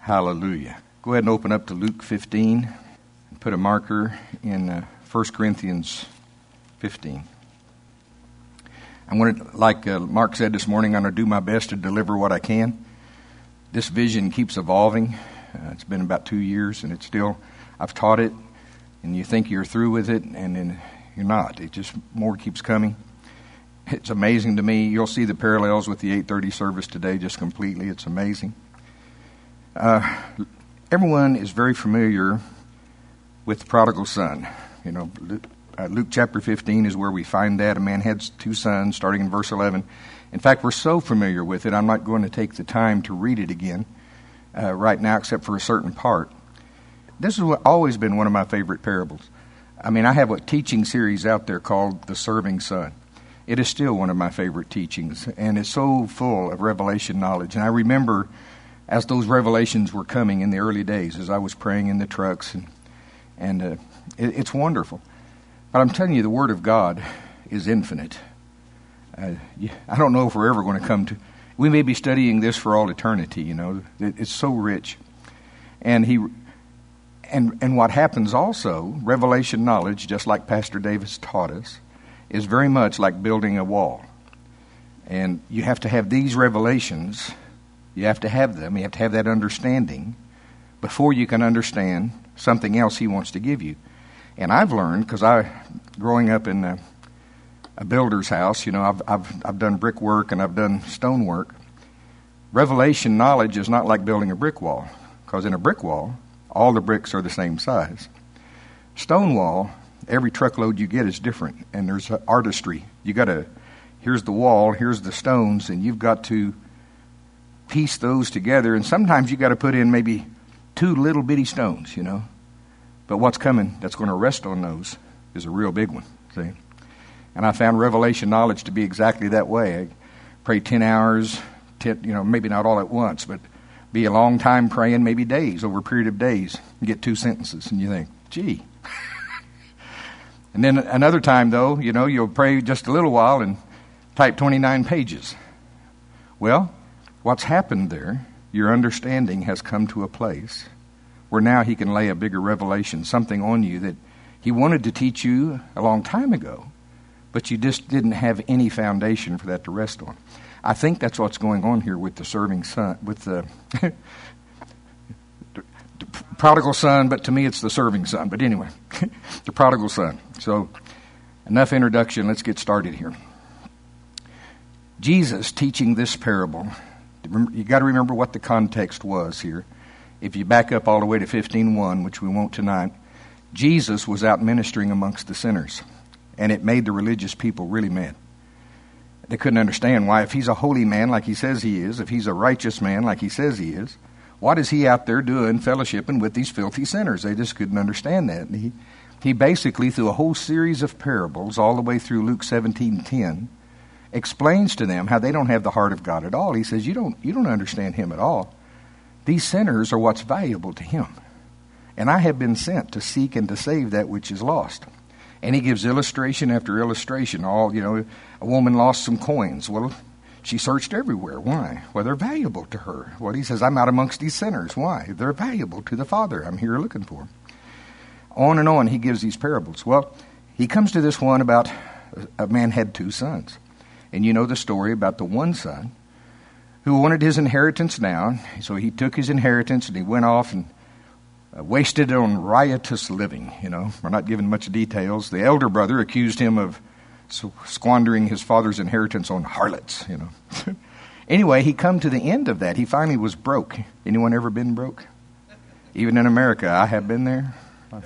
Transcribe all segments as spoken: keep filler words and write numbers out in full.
Hallelujah. Go ahead and open up to Luke fifteen and put a marker in uh, First Corinthians fifteen. I'm going to, like uh, Mark said this morning, I'm going to do my best to deliver what I can. This vision keeps evolving. Uh, it's been about two years, and it's still, I've taught it, and you think you're through with it, and then you're not. It just, more keeps coming. It's amazing to me. You'll see the parallels with the eight thirty service today just completely. It's amazing. Uh, everyone is very familiar with the prodigal son. You know, uh, Luke chapter fifteen is where we find that. A man had two sons, starting in verse eleven. In fact, we're so familiar with it, I'm not going to take the time to read it again uh, right now, except for a certain part. This has always been one of my favorite parables. I mean, I have a teaching series out there called The Serving Son. It is still one of my favorite teachings, and it's so full of revelation knowledge. And I remember as those revelations were coming in the early days, as I was praying in the trucks, and and uh, it, it's wonderful. But I'm telling you, the Word of God is infinite. Uh, I don't know if we're ever going to come to. We may be studying this for all eternity. You know, it, it's so rich, and he, and and what happens also, revelation knowledge, just like Pastor Davis taught us, is very much like building a wall, and you have to have these revelations. You have to have them. You have to have that understanding before you can understand something else he wants to give you. And I've learned, because I, growing up in a, a builder's house, you know, I've, I've I've done brickwork and I've done stonework. Revelation knowledge is not like building a brick wall, because in a brick wall, all the bricks are the same size. Stone wall, every truckload you get is different, and there's artistry. You got to, here's the wall, here's the stones, and you've got to piece those together, and sometimes you got to put in maybe two little bitty stones, you know. But what's coming that's going to rest on those is a real big one, see. And I found revelation knowledge to be exactly that way. I pray ten hours, ten, you know, maybe not all at once, but be a long time praying, maybe days, over a period of days, and get two sentences, and you think, gee. And then another time, though, you know, you'll pray just a little while and type twenty-nine pages. Well, what's happened there, your understanding has come to a place where now he can lay a bigger revelation, something on you that he wanted to teach you a long time ago, but you just didn't have any foundation for that to rest on. I think that's what's going on here with the serving son, with the, the prodigal son, but to me it's the serving son. But anyway, the prodigal son. So enough introduction, let's get started here. Jesus teaching this parable, you got to remember what the context was here. If you back up all the way to fifteen one, which we won't tonight, Jesus was out ministering amongst the sinners, and it made the religious people really mad. They couldn't understand why, if he's a holy man like he says he is, if he's a righteous man like he says he is, what is he out there doing fellowshipping with these filthy sinners? They just couldn't understand that. And he, he basically, through a whole series of parables, all the way through Luke seventeen ten, explains to them how they don't have the heart of God at all. He says, you don't you don't understand him at all. These sinners are what's valuable to him. And I have been sent to seek and to save that which is lost. And he gives illustration after illustration. All, you know, a woman lost some coins. Well, she searched everywhere. Why? Well, they're valuable to her. Well, he says, I'm out amongst these sinners. Why? They're valuable to the Father. I'm here looking for them. On and on he gives these parables. Well, he comes to this one about a man had two sons. And you know the story about the one son who wanted his inheritance now. So he took his inheritance and he went off and uh, wasted it on riotous living. You know, we're not giving much details. The elder brother accused him of squandering his father's inheritance on harlots, you know. Anyway, he come to the end of that. He finally was broke. Anyone ever been broke? Even in America, I have been there.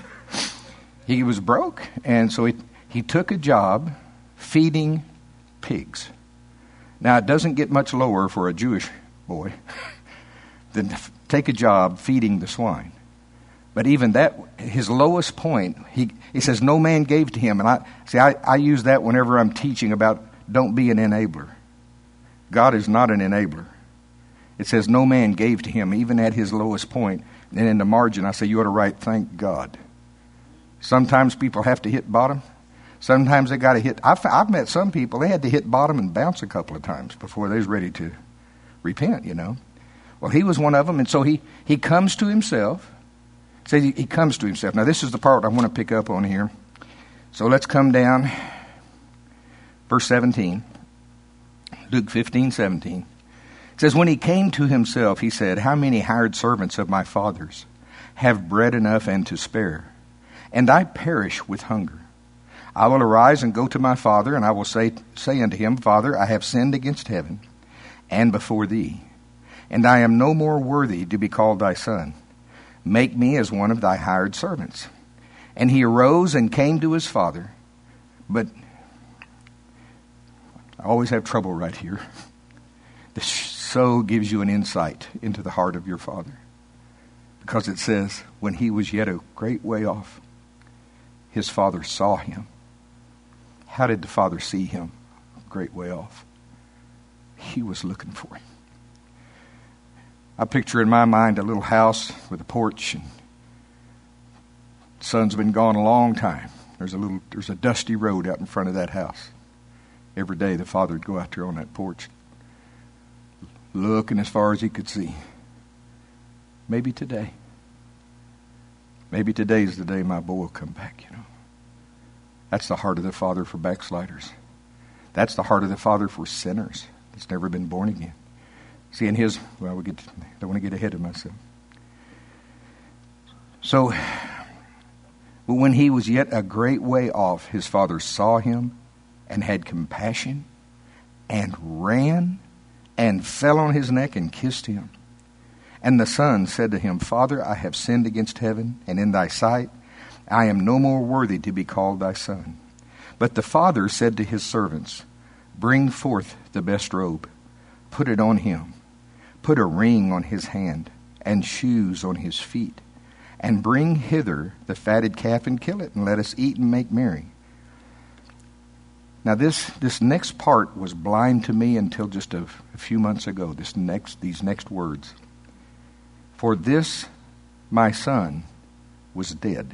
He was broke, and so he, he took a job feeding pigs. Now, it doesn't get much lower for a Jewish boy than to take a job feeding the swine. But even that, his lowest point, he, he says, no man gave to him. And I see, I, I use that whenever I'm teaching about don't be an enabler. God is not an enabler. It says no man gave to him, even at his lowest point. And in the margin, I say you ought to write, thank God. Sometimes people have to hit bottom. Sometimes they got to hit. I've, I've met some people, they had to hit bottom and bounce a couple of times before they was ready to repent, you know. Well, he was one of them, and so he, he comes to himself. Says he, he comes to himself. Now, this is the part I want to pick up on here. So let's come down, verse seventeen, Luke fifteen, seventeen. It says, when he came to himself, he said, how many hired servants of my father's have bread enough and to spare, and I perish with hunger? I will arise and go to my father, and I will say, say unto him, Father, I have sinned against heaven and before thee, and I am no more worthy to be called thy son. Make me as one of thy hired servants. And he arose and came to his father. But I always have trouble right here. This so gives you an insight into the heart of your father. Because it says, when he was yet a great way off, his father saw him. How did the father see him a great way off? He was looking for him. I picture in my mind a little house with a porch, and the son's been gone a long time. There's a little, there's a dusty road out in front of that house. Every day the father would go out there on that porch, looking as far as he could see. Maybe today. Maybe today's the day my boy will come back, you know. That's the heart of the Father for backsliders. That's the heart of the Father for sinners that's never been born again. See, in his, well, we get, I don't want to get ahead of myself. So, but when he was yet a great way off, his father saw him and had compassion and ran and fell on his neck and kissed him. And the son said to him, Father, I have sinned against heaven and in thy sight. I am no more worthy to be called thy son. But the father said to his servants, bring forth the best robe, put it on him, put a ring on his hand and shoes on his feet, and bring hither the fatted calf and kill it, and let us eat and make merry. Now this this next part was blind to me until just a, a few months ago. This next these next words. For this my son was dead,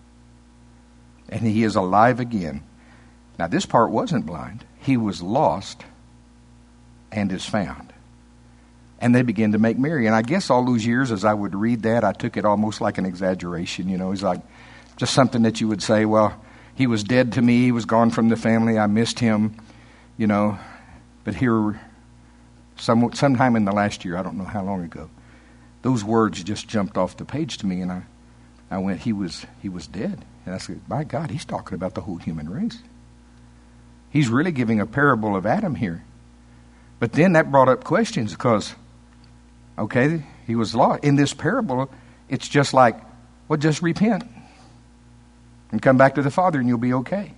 and he is alive again. Now this part wasn't blind. He was lost and is found. And they began to make merry. And I guess all those years as I would read that, I took it almost like an exaggeration. You know, it's like just something that you would say, well, he was dead to me. He was gone from the family. I missed him, you know. But here, some, sometime in the last year, I don't know how long ago, those words just jumped off the page to me. And I, I went, he was, he was dead. And I said, my God, he's talking about the whole human race. He's really giving a parable of Adam here. But then that brought up questions because, okay, he was lost. In this parable, it's just like, well, just repent and come back to the Father and you'll be okay.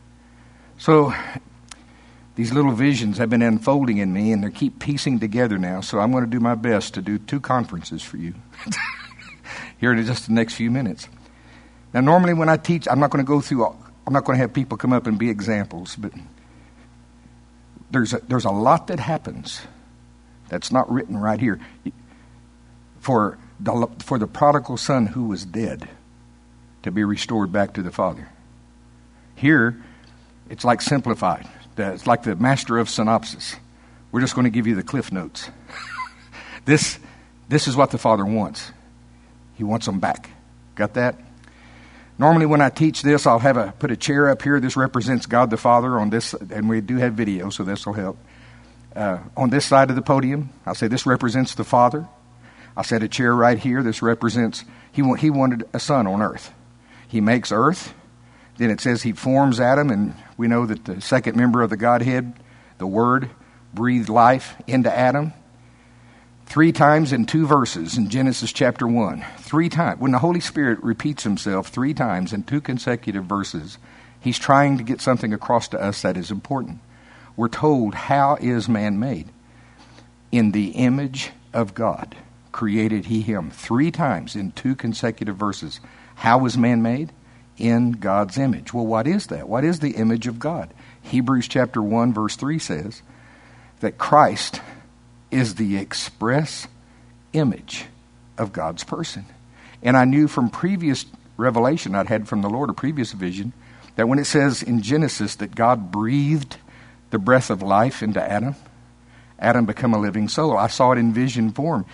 So these little visions have been unfolding in me and they keep piecing together now. So I'm going to do my best to do two conferences for you here in just the next few minutes. Now, normally when I teach, I'm not going to go through all, I'm not going to have people come up and be examples, but there's a, there's a lot that happens that's not written right here. For the, for the prodigal son who was dead to be restored back to the Father. Here, it's like simplified. It's like the master of synopsis. We're just going to give you the cliff notes. this, this is what the Father wants. He wants them back. Got that? Normally when I teach this, I'll have a put a chair up here. This represents God the Father on this, and we do have video, so this will help. Uh, on this side of the podium, I'll say this represents the Father. I'll set a chair right here. This represents, he, wa- he wanted a son on earth. He makes earth. Then it says he forms Adam, and we know that the second member of the Godhead, the Word, breathed life into Adam. Three times in two verses in Genesis chapter one. Three times. When the Holy Spirit repeats himself three times in two consecutive verses, he's trying to get something across to us that is important. We're told, how is man made? In the image of God created he him. Three times in two consecutive verses. How was man made? In God's image. Well, what is that? What is the image of God? Hebrews chapter one verse three says that Christ is the express image of God's person. And I knew from previous revelation I'd had from the Lord, a previous vision, that when it says in Genesis that God breathed the breath of life into Adam, Adam became a living soul. I saw it in vision form.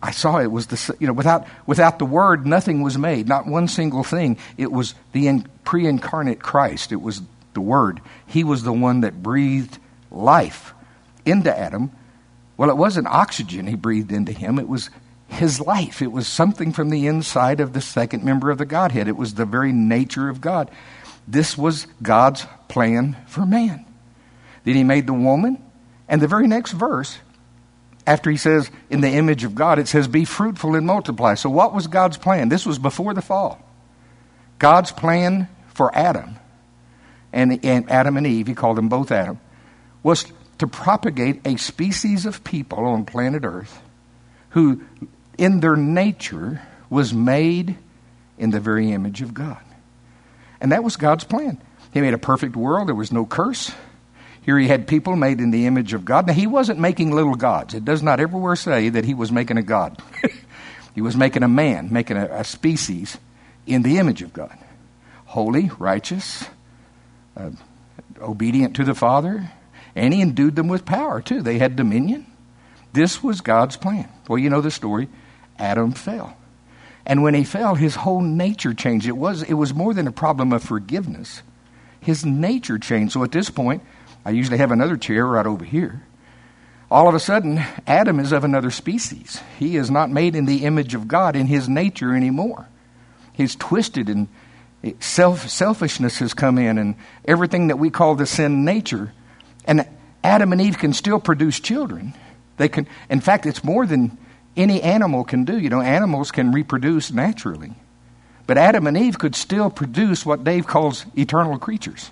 I saw it was the, you know, without without the Word, nothing was made, not one single thing. It was the in, pre-incarnate Christ. It was the Word. He was the one that breathed life into Adam. Well, it wasn't oxygen he breathed into him. It was his life. It was something from the inside of the second member of the Godhead. It was the very nature of God. This was God's plan for man. Then he made the woman, and the very next verse, after he says, in the image of God, it says, be fruitful and multiply. So what was God's plan? This was before the fall. God's plan for Adam, and, and Adam and Eve, he called them both Adam, was to propagate a species of people on planet Earth who, in their nature, was made in the very image of God. And that was God's plan. He made a perfect world. There was no curse. Here he had people made in the image of God. Now, he wasn't making little gods. It does not everywhere say that he was making a god. He was making a man, making a, a species in the image of God. Holy, righteous, uh, obedient to the Father. And he endued them with power, too. They had dominion. This was God's plan. Well, you know the story. Adam fell. And when he fell, his whole nature changed. It was, it was more than a problem of forgiveness. His nature changed. So at this point, I usually have another chair right over here. All of a sudden, Adam is of another species. He is not made in the image of God in his nature anymore. He's twisted, and self, selfishness has come in, and everything that we call the sin nature. And Adam and Eve can still produce children. They can. In fact, it's more than any animal can do. You know, animals can reproduce naturally. But Adam and Eve could still produce what Dave calls eternal creatures.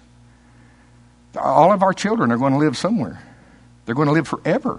All of our children are going to live somewhere. They're going to live forever.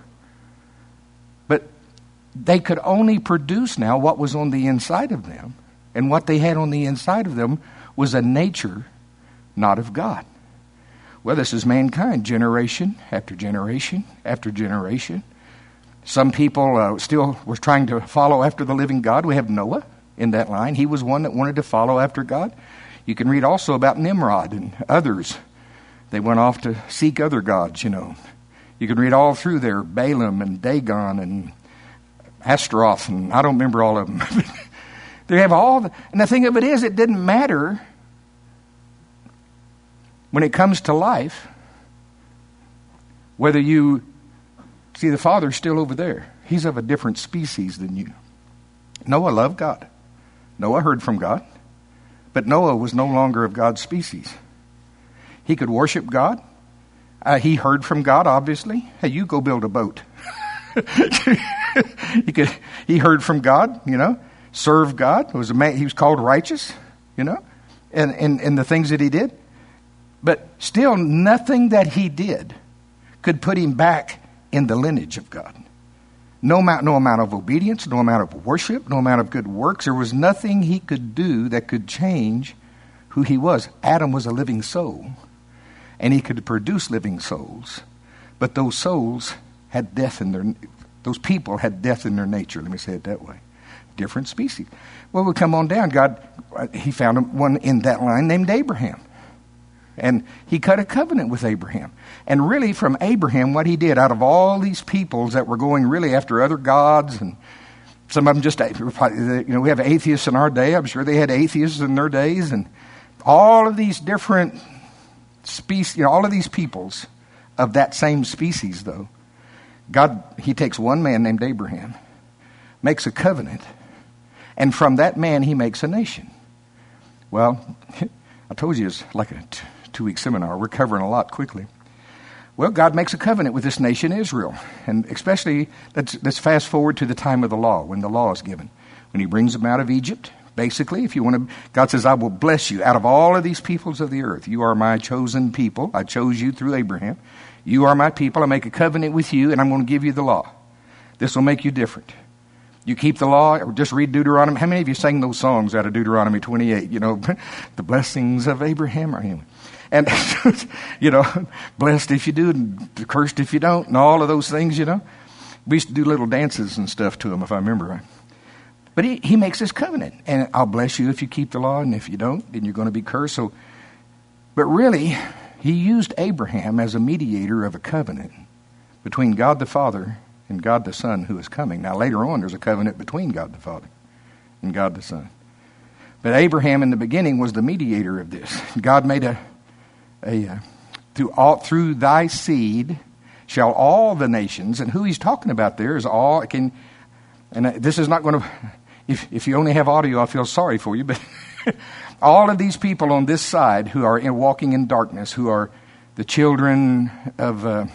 But they could only produce now what was on the inside of them. And what they had on the inside of them was a nature not of God. Well, this is mankind, generation after generation after generation. Some people uh, still were trying to follow after the living God. We have Noah in that line. He was one that wanted to follow after God. You can read also about Nimrod and others. They went off to seek other gods, you know. You can read all through there, Balaam and Dagon and Astaroth, and I don't remember all of them. They have all the, and the thing of it is, it didn't matter when it comes to life whether you see the Father's still over there. He's of a different species than you. Noah loved God. Noah heard from God, but Noah was no longer of God's species. He could worship God. Uh, he heard from God, obviously. Hey, you go build a boat. he could. He heard from God, you know, served God. He was a man, he was called righteous, you know, and, and, and the things that he did. But still, nothing that he did could put him back in the lineage of God. No amount, no amount of obedience, no amount of worship, no amount of good works. There was nothing he could do that could change who he was. Adam was a living soul, and he could produce living souls. But those souls had death in their, those people had death in their nature. Let me say it that way. Different species. Well, we come on down. God, he found one in that line named Abraham. And he cut a covenant with Abraham. And really from Abraham, what he did out of all these peoples that were going really after other gods, and some of them just, you know, we have atheists in our day. I'm sure they had atheists in their days. And all of these different species, you know, all of these peoples of that same species, though, God, he takes one man named Abraham, makes a covenant, and from that man he makes a nation. Well, I told you it's like a t- two-week seminar. We're covering a lot quickly. Well, God makes a covenant with this nation, Israel. And especially, let's, let's fast forward to the time of the law, when the law is given. When he brings them out of Egypt, basically, if you want to, God says, I will bless you out of all of these peoples of the earth. You are my chosen people. I chose you through Abraham. You are my people. I make a covenant with you, and I'm going to give you the law. This will make you different. You keep the law, or just read Deuteronomy. How many of you sang those songs out of Deuteronomy twenty-eight? You know, the blessings of Abraham are him. And, you know, blessed if you do, and cursed if you don't, and all of those things, you know. We used to do little dances and stuff to him, if I remember right. But he, he makes this covenant, and I'll bless you if you keep the law, and if you don't, then you're going to be cursed. So, but really, he used Abraham as a mediator of a covenant between God the Father and God the Son who is coming. Now later on there's a covenant between God the Father and God the Son. But Abraham in the beginning was the mediator of this. God made a, a uh, through, all, through thy seed shall all the nations, and who he's talking about there is all, can, and this is not going to, if, if you only have audio, I feel sorry for you, but all of these people on this side who are in, walking in darkness, who are the children of uh,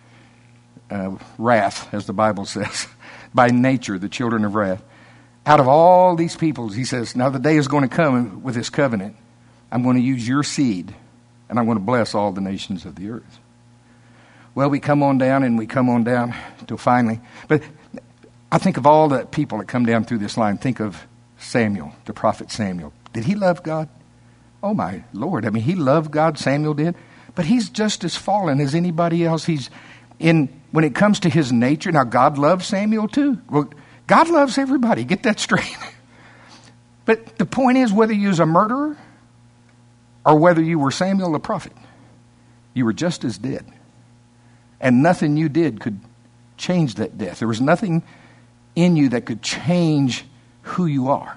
uh, wrath, as the Bible says, by nature, the children of wrath. Out of all these peoples, he says, now the day is going to come with this covenant. I'm going to use your seed, and I'm going to bless all the nations of the earth. Well, we come on down, and we come on down till finally. But I think of all the people that come down through this line. Think of Samuel, the prophet Samuel. Did he love God? Oh, my Lord. I mean, he loved God, Samuel did. But he's just as fallen as anybody else. He's in, when it comes to his nature, now God loves Samuel too. Well, God loves everybody. Get that straight. But the point is, whether you was a murderer or whether you were Samuel the prophet, you were just as dead. And nothing you did could change that death. There was nothing in you that could change who you are.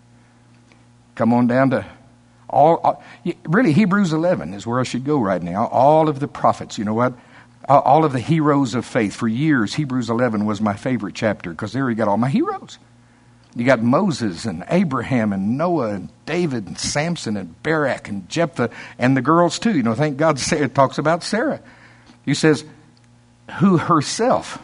Come on down to all, all really Hebrews eleven is where I should go right now. All of the prophets, you know what? All of the heroes of faith. For years, Hebrews eleven was my favorite chapter because there you got all my heroes. You got Moses and Abraham and Noah and David and Samson and Barak and Jephthah and the girls too. You know, thank God it talks about Sarah. He says, who herself,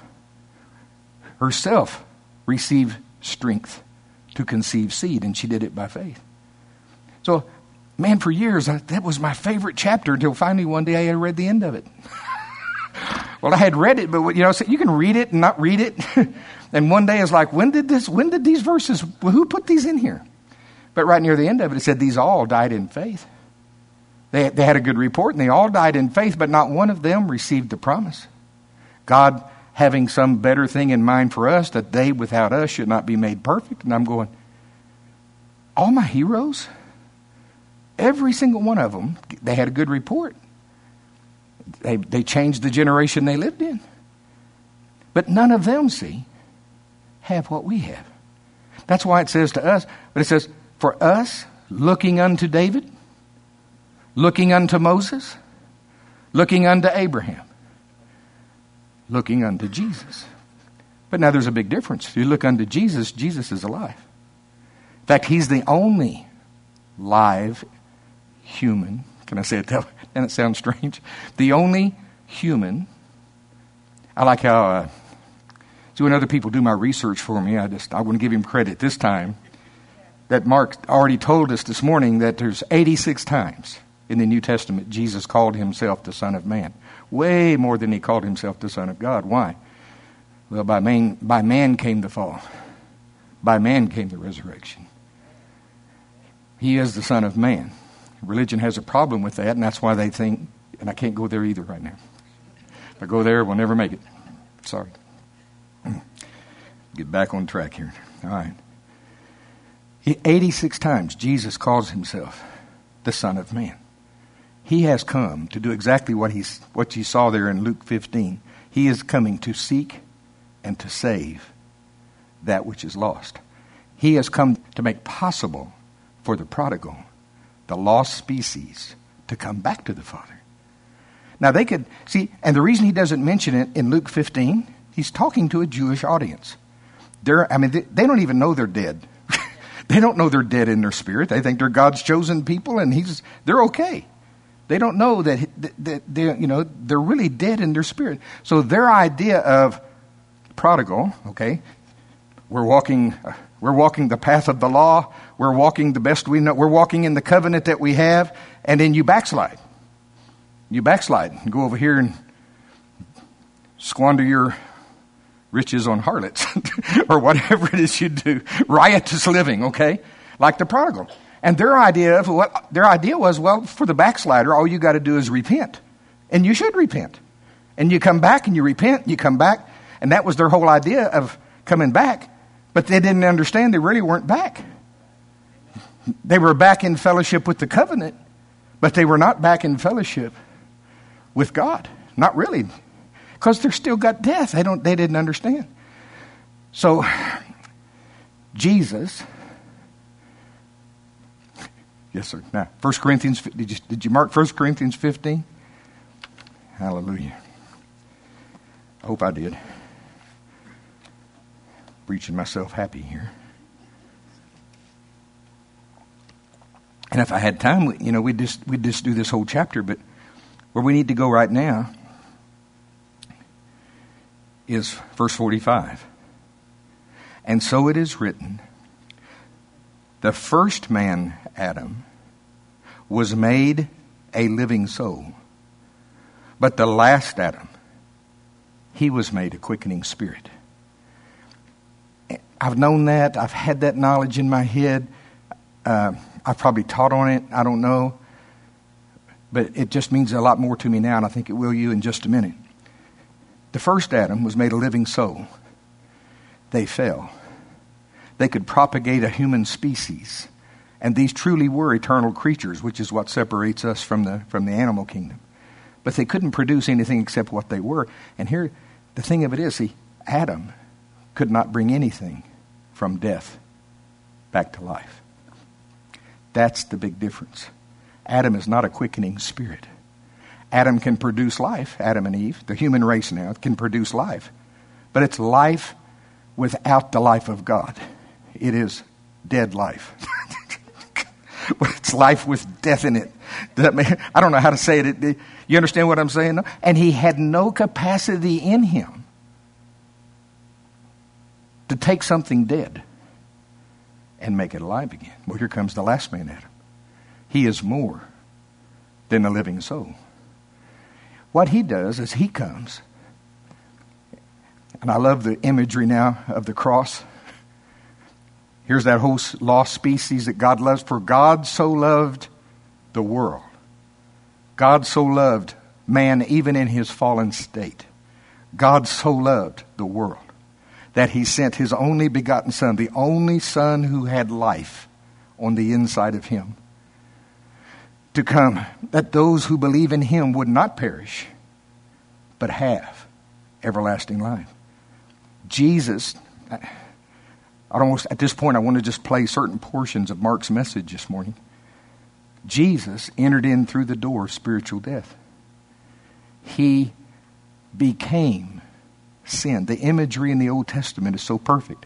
herself received strength to conceive seed, and she did it by faith. So, man, for years, I, that was my favorite chapter until finally one day I read the end of it. Well, I had read it, but you know, so you can read it and not read it. And one day it's like, when did this, when did these verses, well, who put these in here? But right near the end of it, it said these all died in faith. They, they had a good report, and they all died in faith, but not one of them received the promise. God having some better thing in mind for us, that they without us should not be made perfect. And I'm going, all my heroes, every single one of them, they had a good report. They, they changed the generation they lived in. But none of them, see, have what we have. That's why it says to us, but it says, for us, looking unto David, looking unto Moses, looking unto Abraham, looking unto Jesus. But now there's a big difference. If you look unto Jesus, Jesus is alive. In fact, he's the only live human. Can I say it that way? And it sounds strange. The only human. I like how, uh, see, when other people do my research for me, I just, I want to give him credit this time that Mark already told us this morning that there's eighty-six times in the New Testament Jesus called himself the Son of Man. Way more than he called himself the Son of God. Why? Well, by man, by man came the fall. By man came the resurrection. He is the Son of Man. Religion has a problem with that, and that's why they think, and I can't go there either right now. If I go there, we'll never make it. Sorry. Get back on track here. All right. eighty-six times Jesus calls himself the Son of Man. He has come to do exactly what he's what you saw there in Luke fifteen. He is coming to seek and to save that which is lost. He has come to make possible for the prodigal, the lost species, to come back to the Father. Now they could see, and the reason he doesn't mention it in Luke fifteen, he's talking to a Jewish audience. They're, I mean, they, they don't even know they're dead. They don't know they're dead in their spirit. They think they're God's chosen people, and he's they're okay. They don't know that, that they, you know, they're really dead in their spirit. So their idea of prodigal, okay, we're walking, uh, we're walking the path of the law. We're walking the best we know. We're walking in the covenant that we have, and then you backslide. You backslide and go over here and squander your riches on harlots or whatever it is you do. Riotous living, okay, like the prodigal. And their idea of what their idea was, well, for the backslider, all you got to do is repent. And you should repent. And you come back and you repent, you come back. And that was their whole idea of coming back. But they didn't understand they really weren't back. They were back in fellowship with the covenant, but they were not back in fellowship with God. Not really. Because they're still got death. They don't. They didn't understand. So, Jesus. Yes, sir. Now, First Corinthians. Did you did you mark First Corinthians fifteen? Hallelujah. I hope I did. Preaching myself happy here. And if I had time, you know, we'd just we'd just do this whole chapter. But where we need to go right now is verse forty-five. And so it is written, the first man, Adam, was made a living soul. But the last Adam, he was made a quickening spirit. I've known that. I've had that knowledge in my head. Uh, I've probably taught on it. I don't know. But it just means a lot more to me now, and I think it will you in just a minute. The first Adam was made a living soul. They fell. They could propagate a human species. And these truly were eternal creatures, which is what separates us from the from the animal kingdom. But they couldn't produce anything except what they were. And here, the thing of it is, see, Adam could not bring anything from death back to life. That's the big difference. Adam is not a quickening spirit. Adam can produce life, Adam and Eve, the human race now, can produce life. But it's life without the life of God. It is dead life. It's life with death in it. Does that make, I don't know how to say it. You understand what I'm saying? And he had no capacity in him to take something dead and make it alive again. Well, here comes the last man, Adam. He is more than a living soul. What he does is he comes, and I love the imagery now of the cross. Here's that whole lost species that God loves. For God so loved the world. God so loved man even in his fallen state. God so loved the world that he sent his only begotten Son, the only Son who had life on the inside of him, to come, that those who believe in him would not perish, but have everlasting life. Jesus, I almost, at this point, I want to just play certain portions of Mark's message this morning. Jesus entered in through the door of spiritual death. He became sin. The imagery in the Old Testament is so perfect.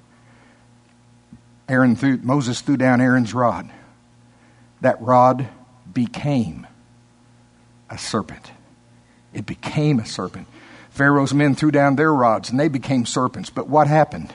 Aaron threw, Moses threw down Aaron's rod. That rod became a serpent. It became a serpent. Pharaoh's men threw down their rods and they became serpents. But what happened?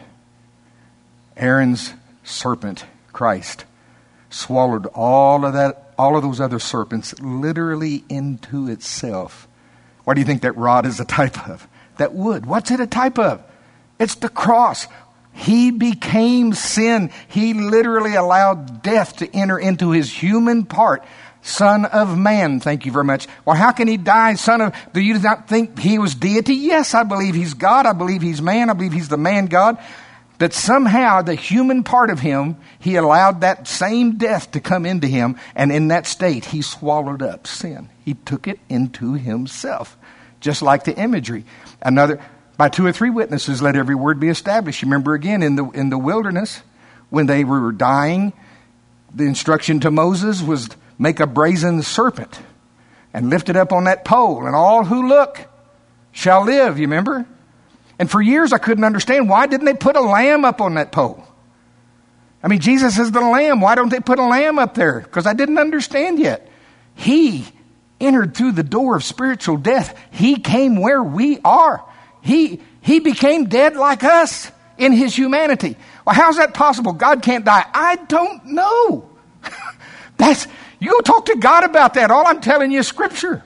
Aaron's serpent, Christ, swallowed all of that, all of those other serpents literally into itself. What do you think that rod is a type of? That wood. What's it a type of? It's the cross. He became sin. He literally allowed death to enter into his human part. Son of man, thank you very much. Well, how can he die, son of... Do you not think he was deity? Yes, I believe he's God. I believe he's man. I believe he's the man God. But somehow the human part of him, he allowed that same death to come into him. And in that state, he swallowed up sin. He took it into himself. Just like the imagery. Another, by two or three witnesses, let every word be established. You remember again in the in the wilderness, when they were dying, the instruction to Moses was make a brazen serpent and lift it up on that pole, and all who look shall live. You remember? And for years I couldn't understand, why didn't they put a lamb up on that pole? I mean, Jesus is the lamb. Why don't they put a lamb up there? Because I didn't understand yet. He entered through the door of spiritual death. He came where we are. He, he became dead like us in his humanity. Well, how's that possible? God can't die. I don't know. That's, you go talk to God about that. All I'm telling you is scripture.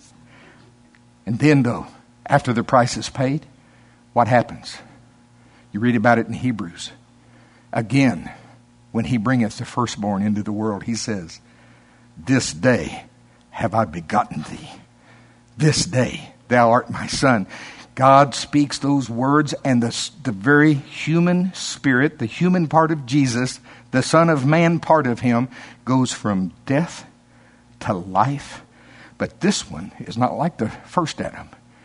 And then though, after the price is paid, what happens? You read about it in Hebrews. Again, when he bringeth the firstborn into the world, he says, this day have I begotten thee. This day thou art my son. God speaks those words, and the, the very human spirit, the human part of Jesus, the Son of Man part of him, goes from death to life. But this one is not like the first Adam.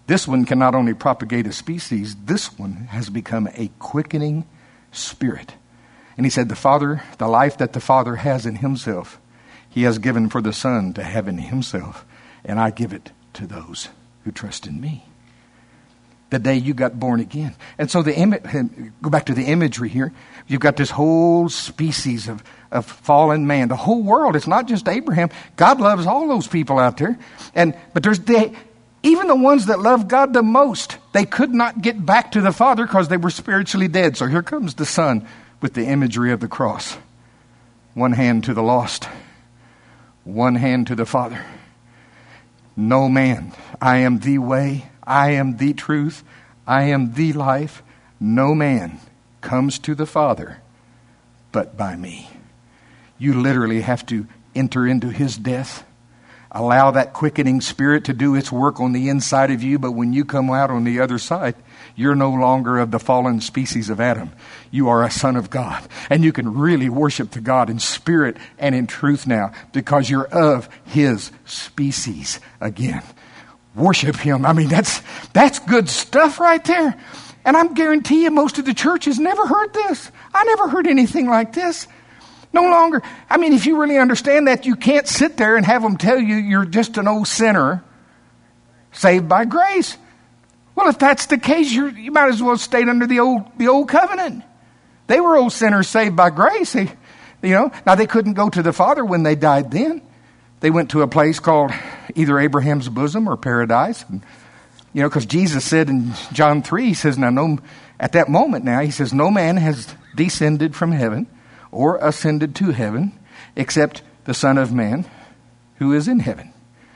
This one can not only propagate a species, this one has become a quickening spirit. And he said, the Father, the life that the Father has in himself, he has given for the Son to have in himself. And I give it to those who trust in me. The day you got born again. And so the Im- go back to the imagery here. You've got this whole species of, of fallen man. The whole world. It's not just Abraham. God loves all those people out there. And but there's the, even the ones that love God the most, they could not get back to the Father because they were spiritually dead. So here comes the Son with the imagery of the cross. One hand to the lost. One hand to the Father. No man. I am the way. I am the truth. I am the life. No man comes to the Father but by me. You literally have to enter into his death. Allow that quickening spirit to do its work on the inside of you. But when you come out on the other side, you're no longer of the fallen species of Adam. You are a son of God. And you can really worship the God in spirit and in truth now because you're of his species again. Worship him. I mean, that's that's good stuff right there. And I guarantee you most of the church has never heard this. I never heard anything like this. No longer. I mean, if you really understand that, you can't sit there and have them tell you you're just an old sinner saved by grace. Well, if that's the case, you're, you might as well stay under the old the old covenant. They were old sinners saved by grace. They, you know, now they couldn't go to the Father when they died then. They went to a place called either Abraham's bosom or paradise. And, you know, because Jesus said in John three, he says, now, no, at that moment now, he says, no man has descended from heaven or ascended to heaven except the Son of Man who is in heaven.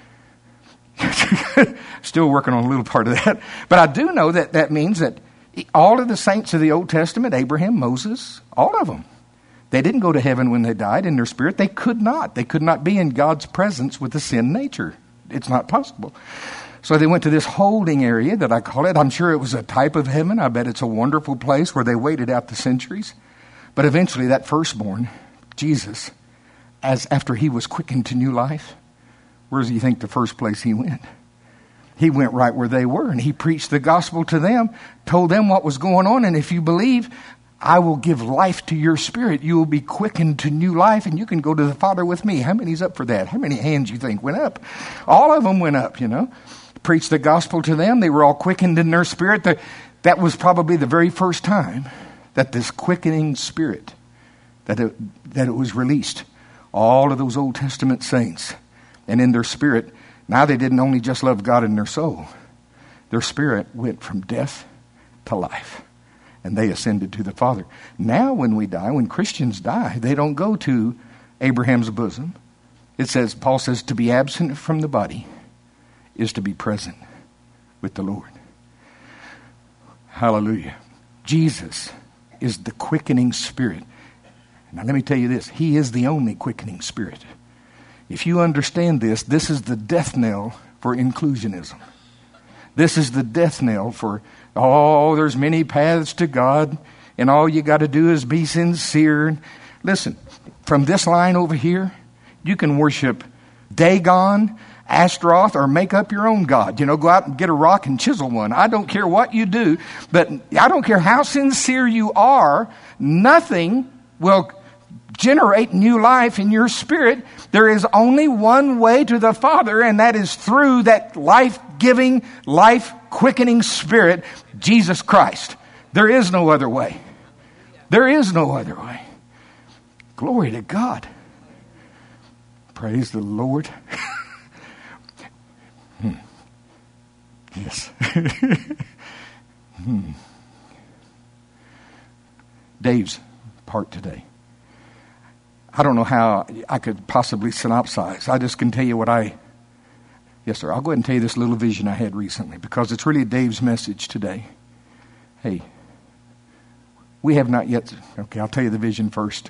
Still working on a little part of that. But I do know that that means that all of the saints of the Old Testament, Abraham, Moses, all of them, they didn't go to heaven when they died in their spirit. They could not. They could not be in God's presence with the sin nature. It's not possible. So they went to this holding area that I call it. I'm sure it was a type of heaven. I bet it's a wonderful place where they waited out the centuries. But eventually that firstborn, Jesus, as after he was quickened to new life, where do you think the first place he went? He went right where they were, and he preached the gospel to them, told them what was going on, and if you believe, I will give life to your spirit. You will be quickened to new life, and you can go to the Father with me. How many's up for that? How many hands you think went up? All of them went up, you know. Preached the gospel to them. They were all quickened in their spirit. That was probably the very first time that this quickening spirit, that it, that it was released. All of those Old Testament saints, and in their spirit, now they didn't only just love God in their soul. Their spirit went from death to life. And they ascended to the Father. Now when we die, when Christians die, they don't go to Abraham's bosom. It says, Paul says, to be absent from the body is to be present with the Lord. Hallelujah. Jesus is the quickening spirit. Now let me tell you this. He is the only quickening spirit. If you understand this, this is the death knell for inclusionism. This is the death knell for, oh, there's many paths to God, and all you got to do is be sincere. Listen, from this line over here, you can worship Dagon, Ashtaroth, or make up your own God. You know, go out and get a rock and chisel one. I don't care what you do, but I don't care how sincere you are, nothing will generate new life in your spirit. There is only one way to the Father, and that is through that life-giving, life-quickening Spirit, Jesus Christ. There is no other way. There is no other way. Glory to God. Praise the Lord. hmm. Yes. hmm. Dave's part today. I don't know how I could possibly synopsize. I just can tell you what I... Yes, sir. I'll go ahead and tell you this little vision I had recently because it's really Dave's message today. Hey, we have not yet... Okay, I'll tell you the vision first.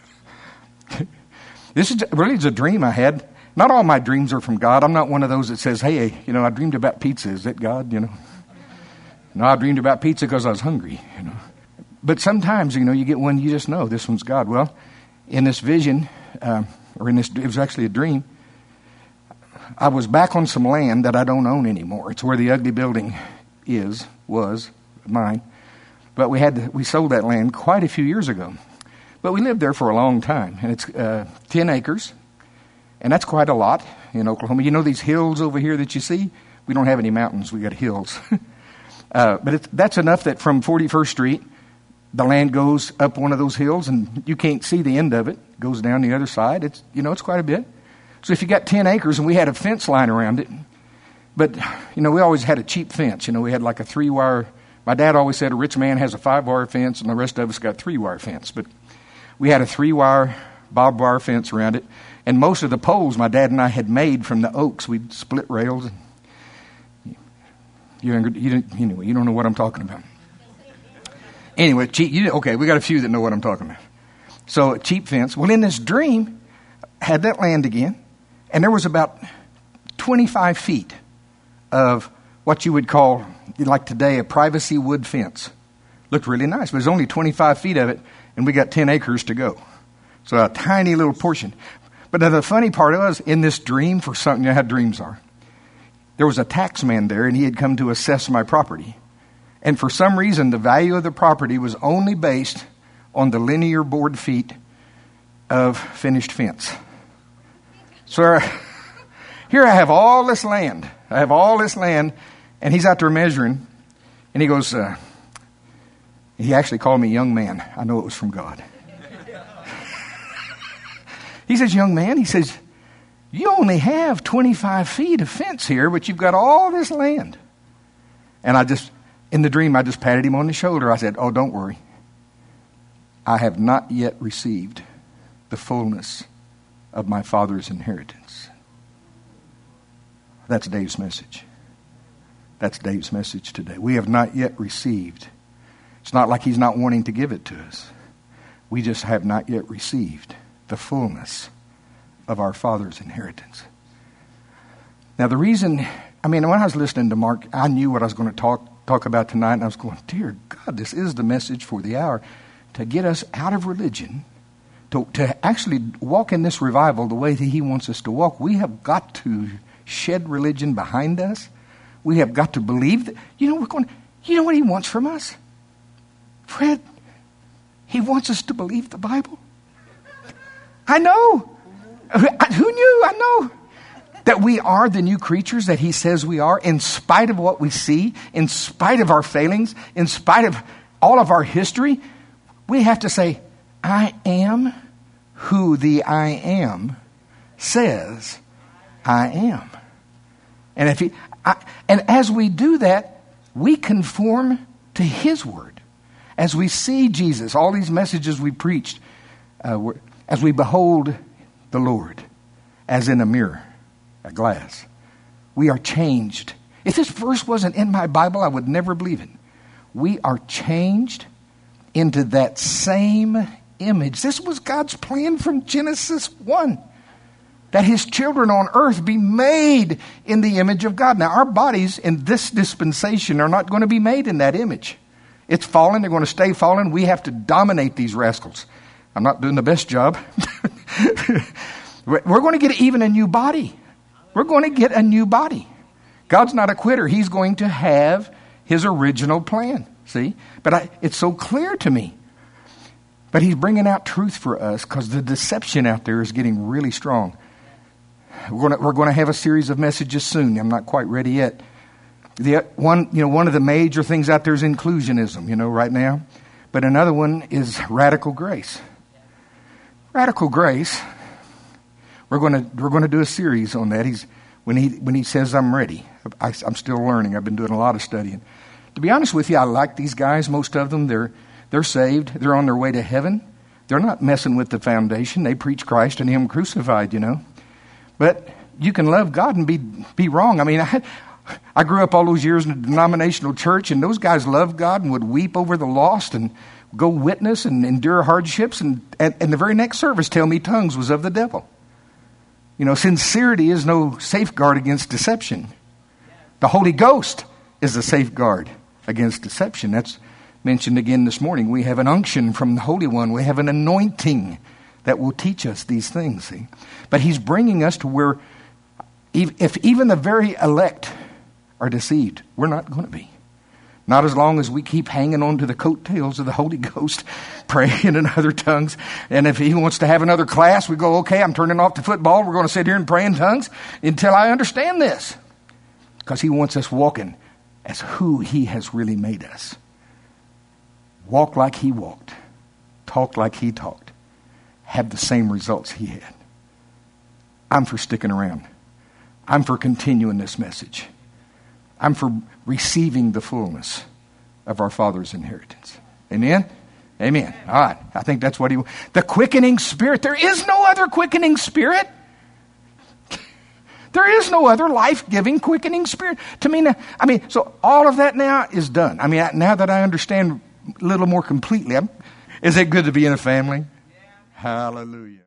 This is really it's a dream I had. Not all my dreams are from God. I'm not one of those that says, hey, you know, I dreamed about pizza. Is that God? You know? No, I dreamed about pizza because I was hungry, you know. But sometimes, you know, you get one you just know this one's God. Well, in this vision, um, or in this, it was actually a dream. I was back on some land that I don't own anymore. It's where the ugly building is, was, mine. But we had to, we sold that land quite a few years ago. But we lived there for a long time. And it's uh, ten acres. And that's quite a lot in Oklahoma. You know these hills over here that you see? We don't have any mountains. We got hills. uh, but it's, that's enough that from forty-first Street, the land goes up one of those hills, and you can't see the end of it. It goes down the other side. It's, you know, it's quite a bit. So if you got ten acres, and we had a fence line around it, but, you know, we always had a cheap fence. You know, we had like a three-wire. My dad always said a rich man has a five-wire fence, and the rest of us got three-wire fence. But we had a three-wire, barbed wire fence around it. And most of the poles my dad and I had made from the oaks. We'd split rails. And you, you, anyway, you don't know what I'm talking about. Anyway, cheap, you, okay, we got a few that know what I'm talking about. So, cheap fence. Well, in this dream, I had that land again, and there was about twenty-five feet of what you would call, like today, a privacy wood fence. Looked really nice, but there's only twenty-five feet of it, and we got ten acres to go. So, a tiny little portion. But the funny part was, in this dream, for something, you know how dreams are, there was a tax man there, and he had come to assess my property. And for some reason, the value of the property was only based on the linear board feet of finished fence. So here I have all this land. I have all this land, and he's out there measuring, and he goes, uh, he actually called me young man. I know it was from God. He says, young man, he says, you only have twenty-five feet of fence here, but you've got all this land. And I just, in the dream, I just patted him on the shoulder. I said, oh, don't worry. I have not yet received the fullness of my Father's inheritance. That's Dave's message. That's Dave's message today. We have not yet received. It's not like he's not wanting to give it to us. We just have not yet received the fullness of our Father's inheritance. Now, the reason, I mean, when I was listening to Mark, I knew what I was going to talk talk about tonight, and I was going, dear God, this is the message for the hour, to get us out of religion, to, to actually walk in this revival the way that he wants us to walk. We have got to shed religion behind us. We have got to believe that, you know, we're going, you know what he wants from us? Fred, he wants us to believe the Bible. I know. Who knew? I know. That we are the new creatures that he says we are, in spite of what we see, in spite of our failings, in spite of all of our history. We have to say, I am who the I am says I am. And if he, I, and as we do that, we conform to his word. As we see Jesus, all these messages we preached, uh, as we behold the Lord as in a mirror, a glass, we are changed. If this verse wasn't in my Bible, I would never believe it. We are changed into that same image. This was God's plan from Genesis one. That his children on earth be made in the image of God. Now, our bodies in this dispensation are not going to be made in that image. It's fallen. They're going to stay fallen. We have to dominate these rascals. I'm not doing the best job. We're going to get even a new body. We're going to get a new body. God's not a quitter. He's going to have his original plan. See? But I, it's so clear to me. But he's bringing out truth for us because the deception out there is getting really strong. We're going to, we're going to have a series of messages soon. I'm not quite ready yet. The one, you know, one of the major things out there is inclusionism, you know, right now. But another one is radical grace. Radical grace. We're going to we're going to do a series on that. He's when he when he says I'm ready. I, I'm still learning. I've been doing a lot of studying. To be honest with you, I like these guys. Most of them, they're they're saved. They're on their way to heaven. They're not messing with the foundation. They preach Christ and him crucified, you know. But you can love God and be be wrong. I mean, I, I grew up all those years in a denominational church, and those guys loved God and would weep over the lost and go witness and endure hardships. And, and, and the very next service tell me tongues was of the devil. You know, sincerity is no safeguard against deception. The Holy Ghost is a safeguard against deception. That's mentioned again this morning. We have an unction from the Holy One. We have an anointing that will teach us these things. See? But he's bringing us to where If even the very elect are deceived, we're not going to be. Not as long as we keep hanging on to the coattails of the Holy Ghost, praying in other tongues. And if he wants to have another class, we go, okay, I'm turning off the football. We're going to sit here and pray in tongues until I understand this. Because he wants us walking as who he has really made us. Walk like he walked. Talk like he talked. Have the same results he had. I'm for sticking around. I'm for continuing this message. I'm for receiving the fullness of our Father's inheritance. Amen? Amen. All right. I think that's what he... The quickening spirit. There is no other quickening spirit. There is no other life-giving quickening spirit. To me, now, I mean, so all of that now is done. I mean, now that I understand a little more completely, I'm, is it good to be in a family? Yeah. Hallelujah.